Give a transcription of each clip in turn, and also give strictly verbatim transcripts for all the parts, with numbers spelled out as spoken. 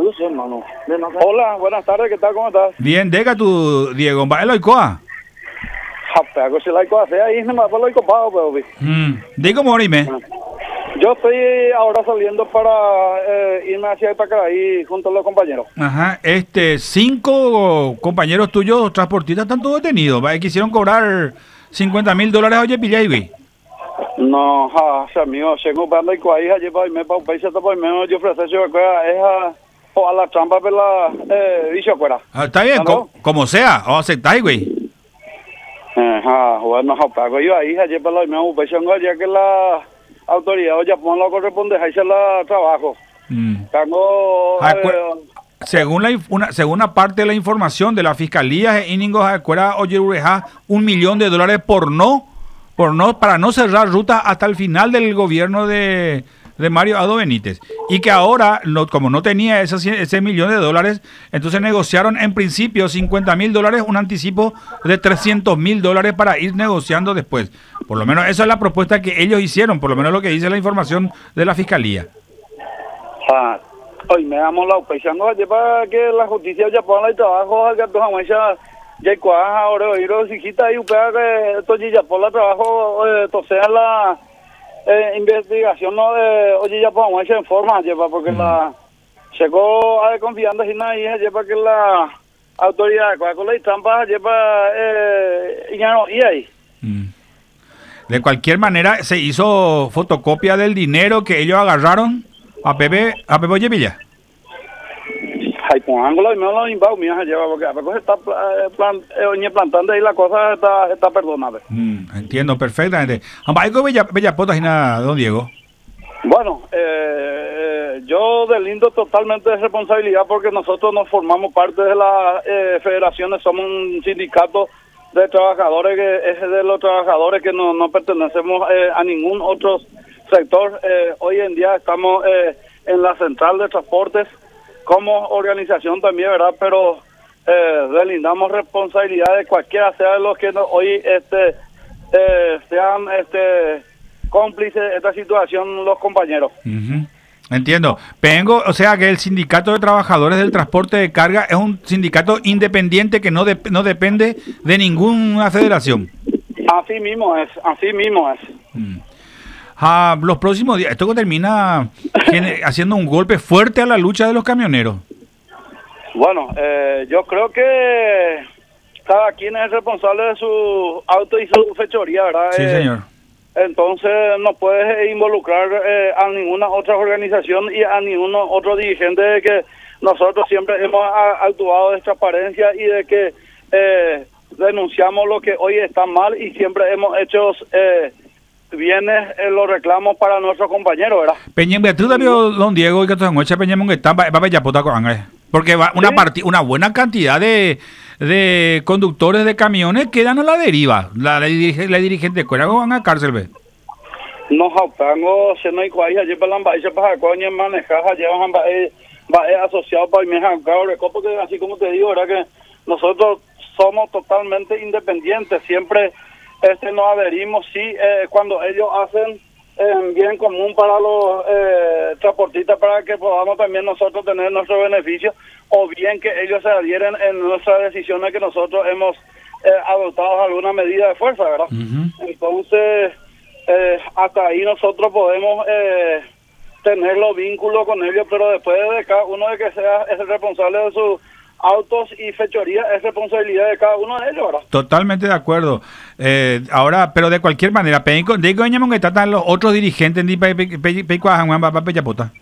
Lucio, hermano. Hola, buenas tardes, ¿qué tal? ¿Cómo estás? Bien, deca tu Diego, va el oicoa. Japea, que si la icoa sea ahí, no me va a lo icopado, pero vi. Mm, di como orime. Yo estoy ahora saliendo para eh, irme hacia Itacaraí junto a los compañeros. Ajá, este, cinco compañeros tuyos transportistas están todos detenidos, ¿va? Quisieron cobrar cincuenta mil dólares, oye, pillay, güey. No, ja, o sea, amigo, tengo para icoa hija, lleva y me pa un país hasta por menos yo ofrecer yo es a o a la trampa de la eh dicho fuera. Ah, está bien, co como sea, vamos a aceptar, güey. Ajá, bueno, pago yo ahí, ayer para la misma ocupación, ya que la autoridad o Japón lo corresponde, ahí se la trabajo. Mm. Tengo, Ah, eh, según la una, según una parte de la información de la fiscalía, Íñigo Jacuera oye Ureja, un millón de dólares por no, por no, para no cerrar ruta hasta el final del gobierno de, de Mario Ado Benítez. Y que ahora, no, como no tenía ese, ese millón de dólares, entonces negociaron en principio cincuenta mil dólares, un anticipo de trescientos mil dólares para ir negociando después. Por lo menos esa es la propuesta que ellos hicieron, por lo menos lo que dice la información de la fiscalía. Ah, hoy me damos la ocupación, para que la justicia ya ponga el trabajo, al gato jamás ya ya cuaja ahora oír los hijitas y upea que esto ya por la trabajo, eh, sea la eh, investigación no de oye ya podemos en forma lleva porque mm. la llegó a confiando y nada y lleva que la autoridad con la trampa lleva eh y ya no y ahí mm. De cualquier manera se hizo fotocopia del dinero que ellos agarraron a Pepe a Pepe Ollevilla. Ay, con ángulo y me lo invado mía lleva porque a veces está plan, eh, plantando ahí la cosa está está perdonable. Mm, entiendo perfectamente. Ambaico Bella Bella Potas y nada, don Diego. Bueno, eh, eh, yo delindo totalmente de responsabilidad porque nosotros nos formamos parte de las eh, federaciones, somos un sindicato de trabajadores que es de los trabajadores que no, no pertenecemos eh, a ningún otro sector. Eh, hoy en día estamos eh, en la central de transportes como organización también, ¿verdad? Pero eh, delindamos responsabilidad de cualquiera sea de los que no, hoy este eh, sean este cómplices de esta situación los compañeros. Uh-huh. Entiendo. Vengo, o sea que el sindicato de trabajadores del transporte de carga es un sindicato independiente que no de, no depende de ninguna federación. Así mismo es, así mismo es. Mm. Ah, los próximos días, esto termina haciendo un golpe fuerte a la lucha de los camioneros. Bueno, eh, yo creo que cada quien es responsable de su auto y su fechoría, ¿verdad? Sí, eh, señor. Entonces no puedes involucrar eh, a ninguna otra organización y a ningún otro dirigente de que nosotros siempre hemos a, actuado de transparencia y de que eh, denunciamos lo que hoy está mal y siempre hemos hecho eh, bienes en los reclamos para nuestros compañeros, ¿verdad? Peñen Beatriz, don Diego, y que todos en Peñen que está va a Yapota con porque va una ¿Sí? partida, una buena cantidad de de conductores de camiones quedan a la deriva. La, la, la dirigente cuera van a cárcel, ve. No, jautango, se no hay cuaya, lleva la embaixa para coña manejar, llevan va asociado para mi jancado, porque así como te digo, ¿verdad? Que nosotros somos totalmente independientes, siempre este nos adherimos, sí, eh, cuando ellos hacen eh, bien común para los eh, transportistas, para que podamos también nosotros tener nuestro beneficio, o bien que ellos se adhieren en nuestras decisiones que nosotros hemos eh, adoptado alguna medida de fuerza, ¿verdad? Uh-huh. Entonces, eh, hasta ahí nosotros podemos eh, tener los vínculos con ellos, pero después de cada uno de que sea es el responsable de sus autos y fechoría, es responsabilidad de cada uno de ellos, ¿verdad? Totalmente de acuerdo. Eh, ahora, pero de cualquier manera, Peico, digo, que tratan los otros dirigentes de Peico Peyapota.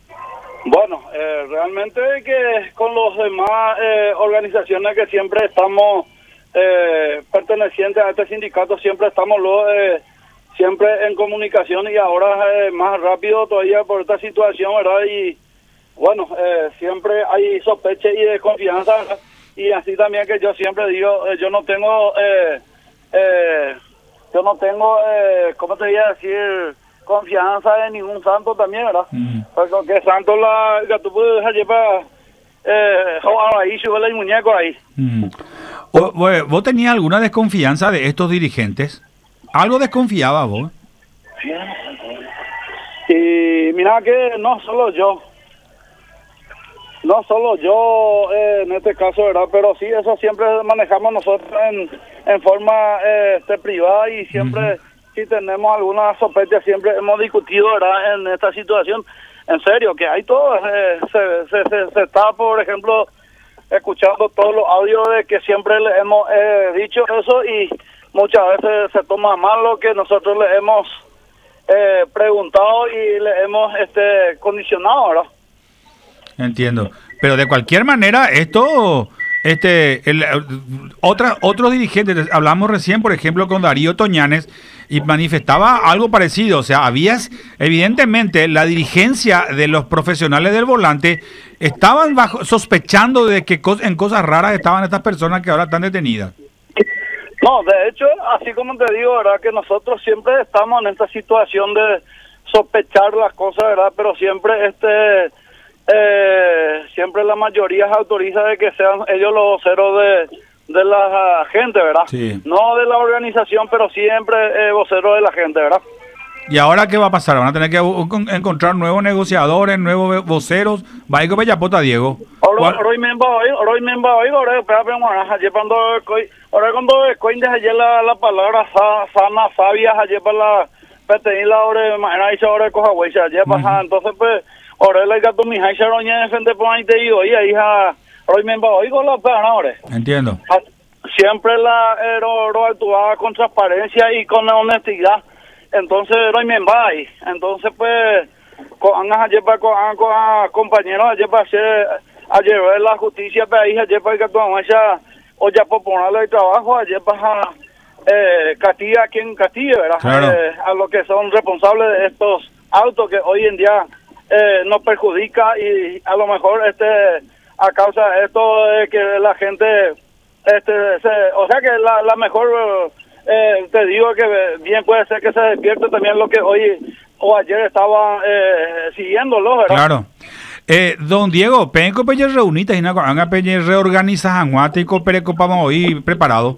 Bueno, eh, realmente que con los demás eh, organizaciones que siempre estamos eh, pertenecientes a este sindicato, siempre estamos los, eh, siempre en comunicación y ahora eh, más rápido todavía por esta situación, ¿verdad? Y bueno, eh, siempre hay sospecha y desconfianza, ¿verdad? Y así también que yo siempre digo, eh, yo no tengo, eh, eh, yo no tengo, eh, ¿cómo te voy a decir? Confianza en ningún santo también, ¿verdad? Mm. Porque santo la que tú puedes dejar llevar eh, ahí, sube el muñeco ahí. Mm. ¿Vos, ¿Vos tenías alguna desconfianza de estos dirigentes? ¿Algo desconfiaba vos? Y mira que no solo yo. No solo yo eh, en este caso, ¿verdad? Pero sí, eso siempre manejamos nosotros en, en forma eh, este, privada y siempre, uh-huh. si tenemos alguna sospecha, siempre hemos discutido, ¿verdad? En esta situación, en serio, que hay todo, eh, se, se, se, se está, por ejemplo, escuchando todos los audios de que siempre le hemos eh, dicho eso y muchas veces se toma mal lo que nosotros le hemos eh, preguntado y le hemos este condicionado, ¿verdad? Entiendo, pero de cualquier manera esto, este, el, otra, otros dirigentes, hablamos recién, por ejemplo, con Darío Toñanes y manifestaba algo parecido, o sea, habías, evidentemente, la dirigencia de los profesionales del volante estaban bajo, sospechando de que cos, en cosas raras estaban estas personas que ahora están detenidas. No, de hecho, así como te digo, ¿verdad? Que nosotros siempre estamos en esta situación de sospechar las cosas, ¿verdad? Pero siempre este... Eh, siempre la mayoría se autoriza de que sean ellos los voceros de, de la gente, ¿verdad? Sí. No de la organización, pero siempre eh, voceros de la gente, ¿verdad? ¿Y ahora qué va a pasar? ¿Van a tener que encontrar nuevos negociadores, nuevos voceros? ¿Va a ir con Bellapota, Diego? Hoy mismo, hoy mismo, hoy, ahora, espera, ayer cuando, ahora cuando coin ayer la, la palabra sana, sabia, ayer para la, peteí la hora, mañana hice ahora coja huella, ayer baja, entonces pues, ahora la gato mi hija roña defende por ahí te digo, y ahí ja, hoy mismo, hoy con la pena ahora. Entiendo. Siempre la, ero, actuaba con transparencia y con honestidad. Entonces, hoy me ahí. Entonces, pues, con ayer para con compañeros, ayer para hacer, ayer ver la justicia, para ahí, ayer para que tu esa, o ya por ponerle el trabajo, ayer para eh, Castilla, aquí en Castilla, ¿verdad? Claro. Eh, a los que son responsables de estos autos que hoy en día eh, nos perjudica y a lo mejor, este, a causa de esto, de que la gente, este, se, o sea que la, la mejor. Eh, te digo que bien puede ser que se despierte también lo que hoy o ayer estaba eh, siguiéndolo, ¿verdad? Claro. Eh, don Diego, penco peña reunita y na anga peña reorganiza anguático pereco para hoy preparado.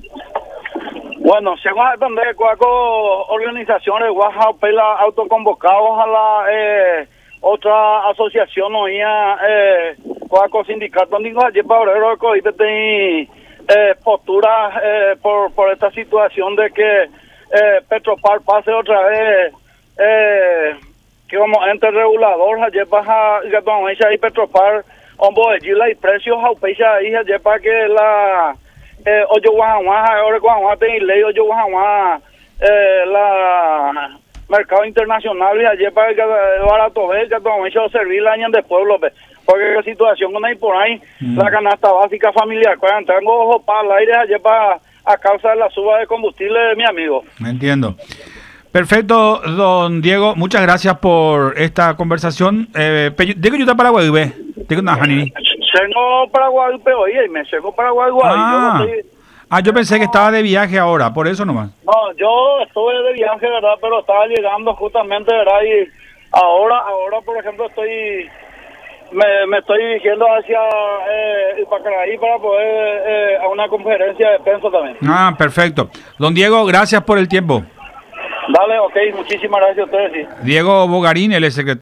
Bueno, según donde cuaco organizaciones guaja pela autoconvocados a la eh, otra asociación oía eh cuaco sindicato digo ayer para obrero que hoy te Eh, postura eh, por por esta situación de que eh, Petropar pase otra vez eh, que vamos entre regulador ayer baja y Petropar hombo allí la precios a pecha ahí ayer para que la eh, oyo guajuá ahora guajuá y ley oyo guajuá eh, la mercado internacional y ayer para que barato ver que todo hecho servir el año de pueblo porque la situación no hay por ahí, mm. la canasta básica familiar, cuando tengo ojo para el aire ayer para a causa de la suba de combustible de mi amigo. Me entiendo. Perfecto, don Diego, muchas gracias por esta conversación. Eh, Diego, yo te Paraguay, ve. Digo, no, Janini. Tengo Paraguay, pero oye, me tengo Paraguay, ah. yo no estoy... ah, yo pensé que estaba de viaje ahora, por eso nomás. No, yo estuve de viaje, ¿verdad? Pero estaba llegando justamente, ¿verdad? Y ahora, ahora, por ejemplo, estoy... Me, me estoy dirigiendo hacia eh, Ipacaraí para poder eh, a una conferencia de prensa también. Ah, perfecto. Don Diego, gracias por el tiempo. Dale, ok, muchísimas gracias a ustedes. Sí. Diego Bogarín, el secretario.